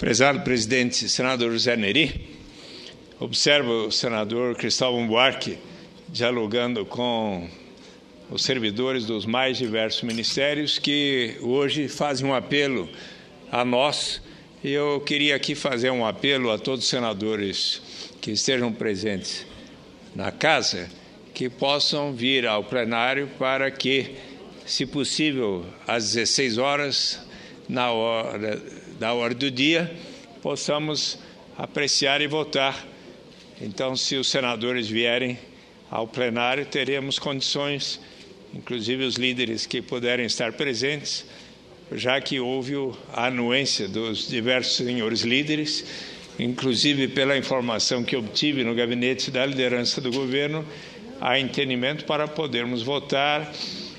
Prezado presidente, senador José Neri, observo o senador Cristóvão Buarque dialogando com os servidores dos mais diversos ministérios que hoje fazem um apelo a nós. E eu queria aqui fazer um apelo a todos os senadores que estejam presentes na casa, que possam vir ao plenário para que, se possível, às 16 horas, na hora do dia, possamos apreciar e votar. Então, se os senadores vierem ao plenário, teremos condições, inclusive os líderes que puderem estar presentes, já que houve a anuência dos diversos senhores líderes, inclusive pela informação que obtive no gabinete da liderança do governo, há entendimento para podermos votar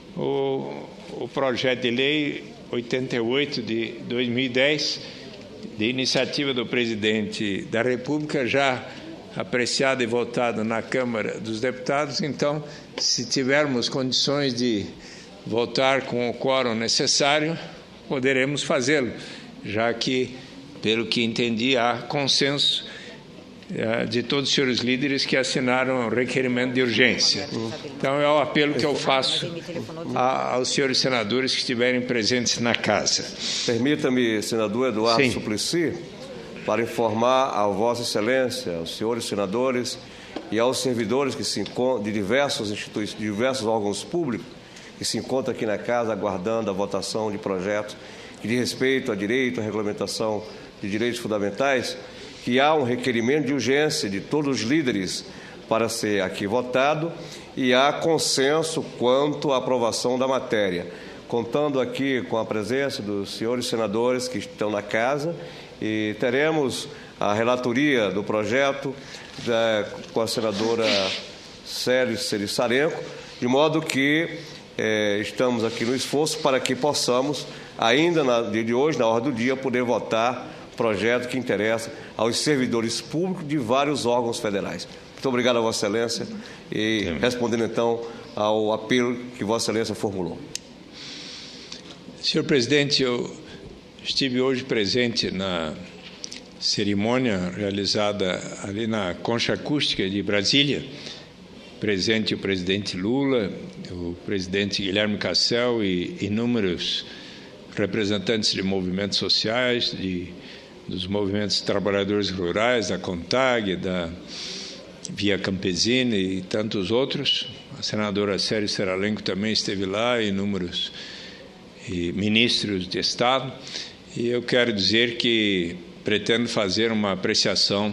o projeto de lei 88 de 2010, de iniciativa do presidente da República, já apreciado e votado na Câmara dos Deputados. Então, se tivermos condições de votar com o quórum necessário, poderemos fazê-lo, já que, pelo que entendi, há consenso de todos os senhores líderes que assinaram o requerimento de urgência. Então, é o apelo que eu faço aos senhores senadores que estiverem presentes na casa. Permita-me, senador Eduardo Suplicy, para informar a Vossa Excelência, aos senhores senadores e aos servidores que se encontram de diversos órgãos públicos que se encontram aqui na casa aguardando a votação de projetos que diz respeito a direito, à regulamentação de direitos fundamentais, que há um requerimento de urgência de todos os líderes para ser aqui votado e há consenso quanto à aprovação da matéria. Contando aqui com a presença dos senhores senadores que estão na casa, e teremos a relatoria do projeto com a senadora Célia Sarenco, de modo que estamos aqui no esforço para que possamos, ainda no dia de hoje, na ordem do dia, poder votar projeto que interessa aos servidores públicos de vários órgãos federais. Muito obrigado a Vossa Excelência e respondendo então ao apelo que Vossa Excelência formulou. Senhor presidente, eu estive hoje presente na cerimônia realizada ali na Concha Acústica de Brasília, presente o presidente Lula, o presidente Guilherme Cassel e inúmeros representantes de movimentos sociais, dos movimentos de trabalhadores rurais, da CONTAG, da Via Campesina e tantos outros. A senadora Célia Sarenco também esteve lá, inúmeros ministros de Estado. E eu quero dizer que pretendo fazer uma apreciação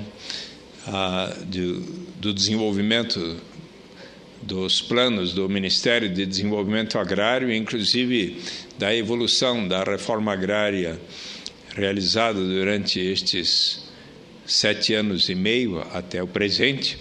do desenvolvimento dos planos do Ministério de Desenvolvimento Agrário, inclusive da evolução da reforma agrária realizada durante estes 7 anos e meio até o presente,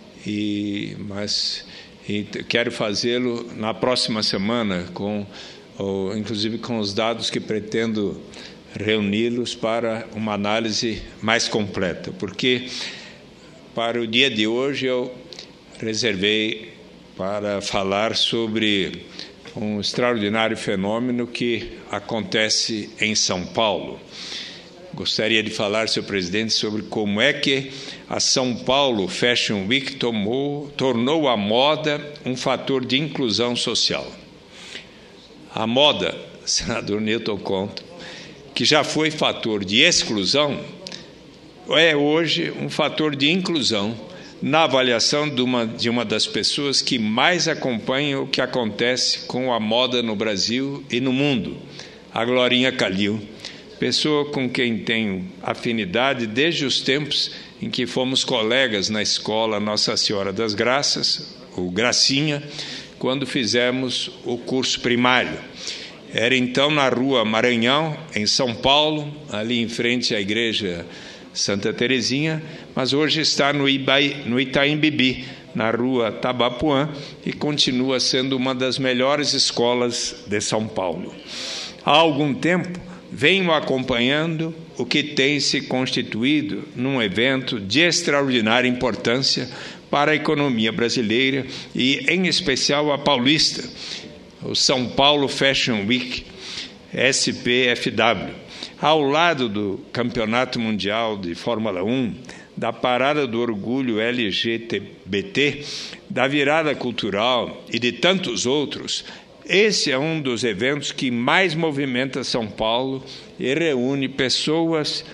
mas quero fazê-lo na próxima semana, inclusive com os dados que pretendo reuni-los para uma análise mais completa, porque para o dia de hoje eu reservei para falar sobre um extraordinário fenômeno que acontece em São Paulo. Gostaria de falar, senhor presidente, sobre como é que a São Paulo Fashion Week tornou a moda um fator de inclusão social. A moda, senador Newton Conto, que já foi fator de exclusão, é hoje um fator de inclusão na avaliação de uma das pessoas que mais acompanham o que acontece com a moda no Brasil e no mundo, a Glorinha Calil, pessoa com quem tenho afinidade desde os tempos em que fomos colegas na escola Nossa Senhora das Graças, o Gracinha, quando fizemos o curso primário. Era então na Rua Maranhão, em São Paulo, ali em frente à Igreja Santa Terezinha, mas hoje está no Itaim Bibi, na Rua Tabapuã, e continua sendo uma das melhores escolas de São Paulo. Há algum tempo, venho acompanhando o que tem se constituído num evento de extraordinária importância para a economia brasileira e, em especial, a paulista, o São Paulo Fashion Week, SPFW, ao lado do Campeonato Mundial de Fórmula 1, da Parada do Orgulho LGBT, da Virada Cultural e de tantos outros, esse é um dos eventos que mais movimenta São Paulo e reúne pessoas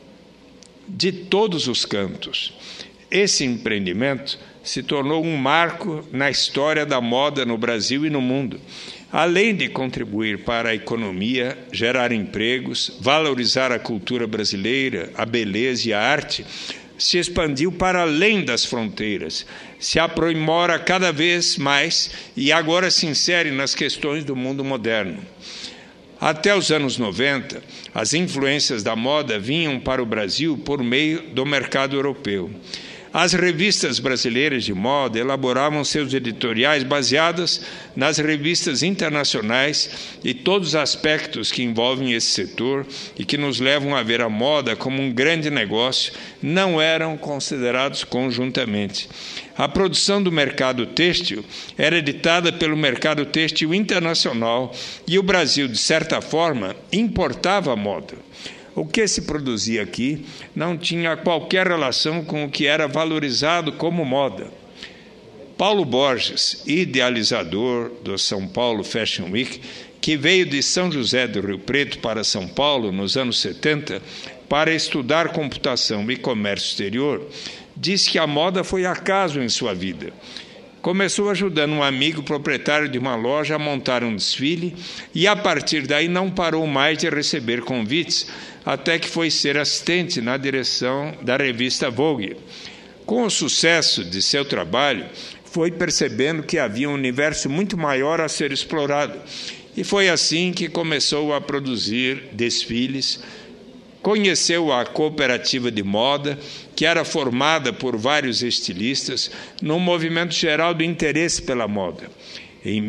de todos os cantos. Esse empreendimento se tornou um marco na história da moda no Brasil e no mundo. Além de contribuir para a economia, gerar empregos, valorizar a cultura brasileira, a beleza e a arte, se expandiu para além das fronteiras, se aprimora cada vez mais e agora se insere nas questões do mundo moderno. Até os anos 90, as influências da moda vinham para o Brasil por meio do mercado europeu. As revistas brasileiras de moda elaboravam seus editoriais baseados nas revistas internacionais e todos os aspectos que envolvem esse setor e que nos levam a ver a moda como um grande negócio não eram considerados conjuntamente. A produção do mercado têxtil era editada pelo mercado têxtil internacional e o Brasil, de certa forma, importava a moda. O que se produzia aqui não tinha qualquer relação com o que era valorizado como moda. Paulo Borges, idealizador do São Paulo Fashion Week, que veio de São José do Rio Preto para São Paulo nos anos 70 para estudar computação e comércio exterior, disse que a moda foi acaso em sua vida. Começou ajudando um amigo proprietário de uma loja a montar um desfile e, a partir daí, não parou mais de receber convites, até que foi ser assistente na direção da revista Vogue. Com o sucesso de seu trabalho, foi percebendo que havia um universo muito maior a ser explorado, e foi assim que começou a produzir desfiles. Conheceu a cooperativa de moda, que era formada por vários estilistas, num movimento geral do interesse pela moda. Em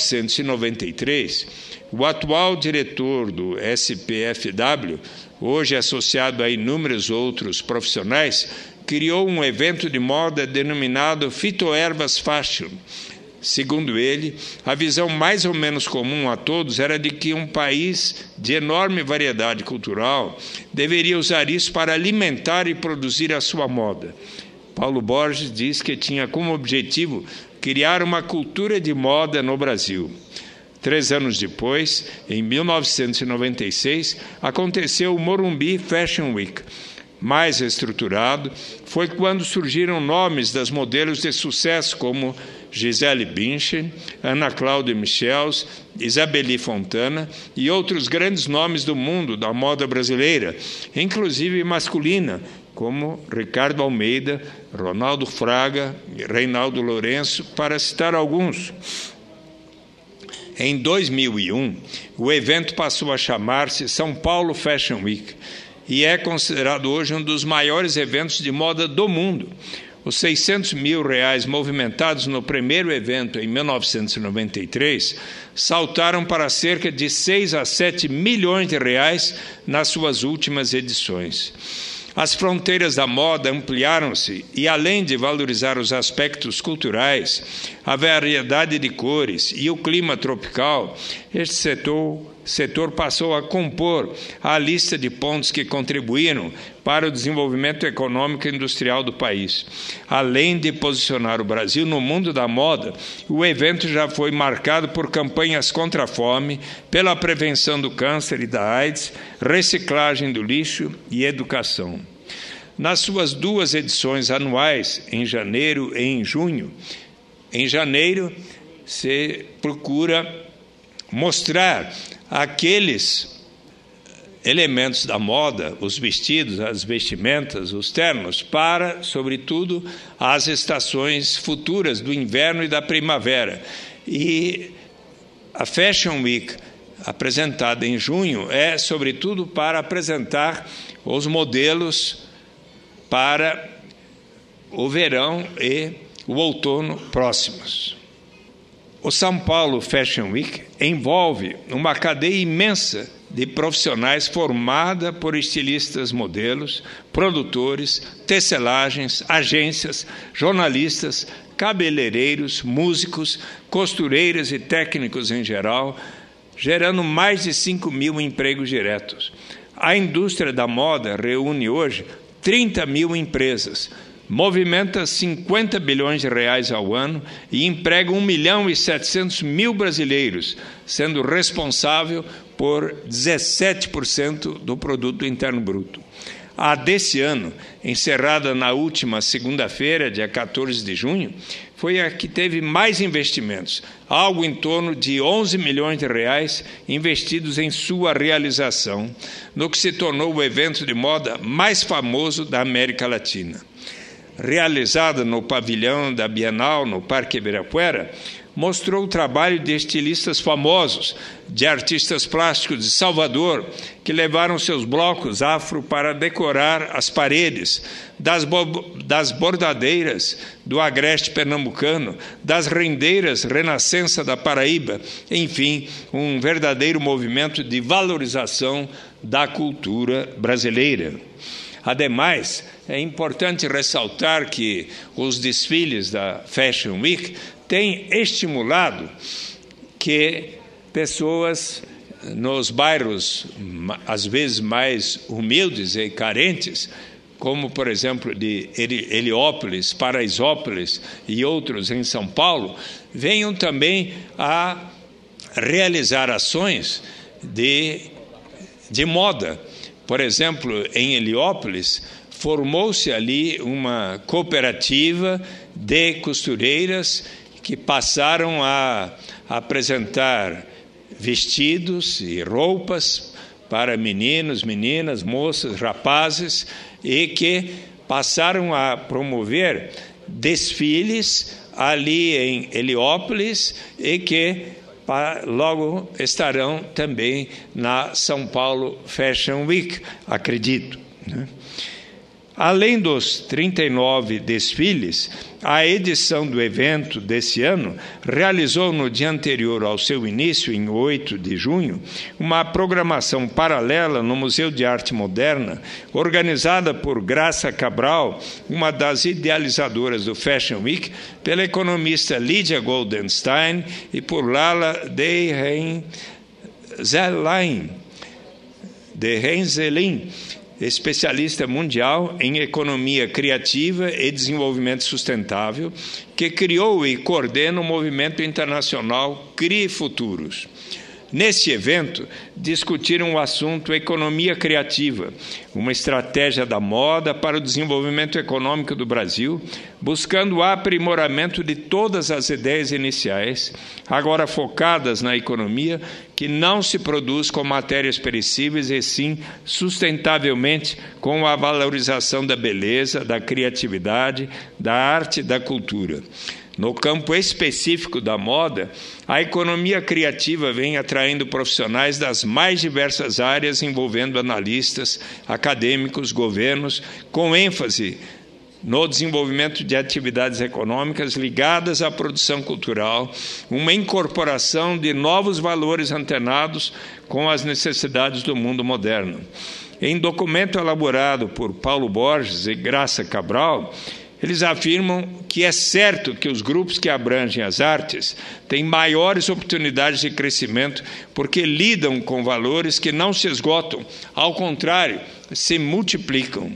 1993, o atual diretor do SPFW, hoje associado a inúmeros outros profissionais, criou um evento de moda denominado Fitoervas Fashion. Segundo ele, a visão mais ou menos comum a todos era de que um país de enorme variedade cultural deveria usar isso para alimentar e produzir a sua moda. Paulo Borges diz que tinha como objetivo criar uma cultura de moda no Brasil. 3 anos depois, em 1996, aconteceu o Morumbi Fashion Week. Mais estruturado foi quando surgiram nomes das modelos de sucesso como Gisele Bündchen, Ana Cláudia Michels, Isabeli Fontana e outros grandes nomes do mundo da moda brasileira, inclusive masculina, como Ricardo Almeida, Ronaldo Fraga e Reinaldo Lourenço, para citar alguns. Em 2001, o evento passou a chamar-se São Paulo Fashion Week e é considerado hoje um dos maiores eventos de moda do mundo. Os R$600 mil movimentados no primeiro evento, em 1993, saltaram para cerca de 6 a 7 milhões de reais nas suas últimas edições. As fronteiras da moda ampliaram-se e, além de valorizar os aspectos culturais, a variedade de cores e o clima tropical, este setor passou a compor a lista de pontos que contribuíram para o desenvolvimento econômico e industrial do país. Além de posicionar o Brasil no mundo da moda, o evento já foi marcado por campanhas contra a fome, pela prevenção do câncer e da AIDS, reciclagem do lixo e educação. Nas suas 2 edições anuais, em janeiro e em junho, em janeiro se procura mostrar aqueles elementos da moda, os vestidos, as vestimentas, os ternos, para, sobretudo, as estações futuras do inverno e da primavera. E a Fashion Week, apresentada em junho, é, sobretudo, para apresentar os modelos para o verão e o outono próximos. O São Paulo Fashion Week envolve uma cadeia imensa de profissionais formada por estilistas modelos, produtores, tecelagens, agências, jornalistas, cabeleireiros, músicos, costureiras e técnicos em geral, gerando mais de 5 mil empregos diretos. A indústria da moda reúne hoje 30 mil empresas, movimenta 50 bilhões de reais ao ano e emprega 1.700.000 brasileiros, sendo responsável por 17% do produto interno bruto. A desse ano, encerrada na última segunda-feira, dia 14 de junho, foi a que teve mais investimentos, algo em torno de 11 milhões de reais investidos em sua realização, no que se tornou o evento de moda mais famoso da América Latina. Realizada no pavilhão da Bienal, no Parque Ibirapuera, mostrou o trabalho de estilistas famosos, de artistas plásticos de Salvador, que levaram seus blocos afro para decorar as paredes, das bordadeiras do agreste pernambucano, das rendeiras Renascença da Paraíba, enfim, um verdadeiro movimento de valorização da cultura brasileira. Ademais, é importante ressaltar que os desfiles da Fashion Week têm estimulado que pessoas nos bairros, às vezes mais humildes e carentes, como, por exemplo, de Heliópolis, Paraisópolis e outros em São Paulo, venham também a realizar ações de moda. Por exemplo, em Heliópolis, formou-se ali uma cooperativa de costureiras que passaram a apresentar vestidos e roupas para meninos, meninas, moças, rapazes, e que passaram a promover desfiles ali em Heliópolis e que logo estarão também na São Paulo Fashion Week, acredito, né? Além dos 39 desfiles, a edição do evento desse ano realizou no dia anterior ao seu início, em 8 de junho, uma programação paralela no Museu de Arte Moderna, organizada por Graça Cabral, uma das idealizadoras do Fashion Week, pela economista Lídia Goldenstein e por Lala de Renzelin, especialista mundial em economia criativa e desenvolvimento sustentável, que criou e coordena o movimento internacional Crie Futuros. Neste evento, discutiram o assunto Economia Criativa, uma estratégia da moda para o desenvolvimento econômico do Brasil, buscando o aprimoramento de todas as ideias iniciais, agora focadas na economia, que não se produz com matérias perecíveis, e sim sustentavelmente com a valorização da beleza, da criatividade, da arte e da cultura. No campo específico da moda, a economia criativa vem atraindo profissionais das mais diversas áreas, envolvendo analistas, acadêmicos, governos, com ênfase no desenvolvimento de atividades econômicas ligadas à produção cultural, uma incorporação de novos valores antenados com as necessidades do mundo moderno. Em documento elaborado por Paulo Borges e Graça Cabral, eles afirmam que é certo que os grupos que abrangem as artes têm maiores oportunidades de crescimento porque lidam com valores que não se esgotam, ao contrário, se multiplicam.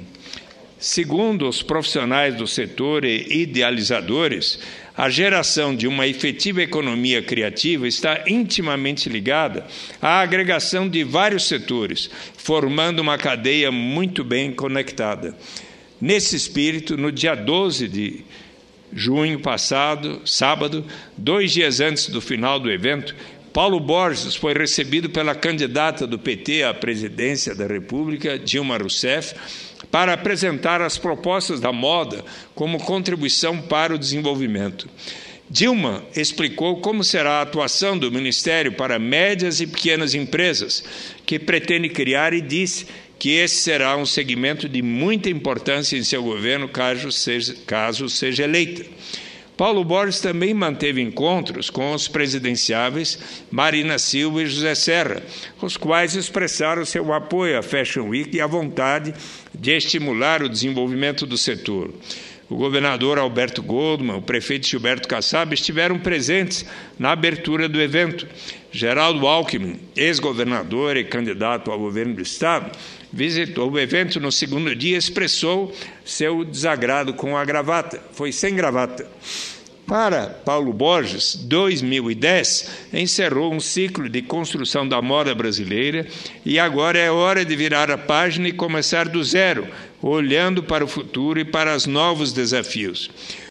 Segundo os profissionais do setor e idealizadores, a geração de uma efetiva economia criativa está intimamente ligada à agregação de vários setores, formando uma cadeia muito bem conectada. Nesse espírito, no dia 12 de junho passado, sábado, 2 dias antes do final do evento, Paulo Borges foi recebido pela candidata do PT à presidência da República, Dilma Rousseff, para apresentar as propostas da moda como contribuição para o desenvolvimento. Dilma explicou como será a atuação do Ministério para médias e pequenas empresas, que pretende criar, e disse que esse será um segmento de muita importância em seu governo, caso seja eleita. Paulo Borges também manteve encontros com os presidenciáveis Marina Silva e José Serra, os quais expressaram seu apoio à Fashion Week e a vontade de estimular o desenvolvimento do setor. O governador Alberto Goldman, o prefeito Gilberto Kassab estiveram presentes na abertura do evento. Geraldo Alckmin, ex-governador e candidato ao governo do Estado, visitou o evento no segundo dia e expressou seu desagrado com a gravata. Foi sem gravata. Para Paulo Borges, 2010 encerrou um ciclo de construção da moda brasileira e agora é hora de virar a página e começar do zero, olhando para o futuro e para os novos desafios.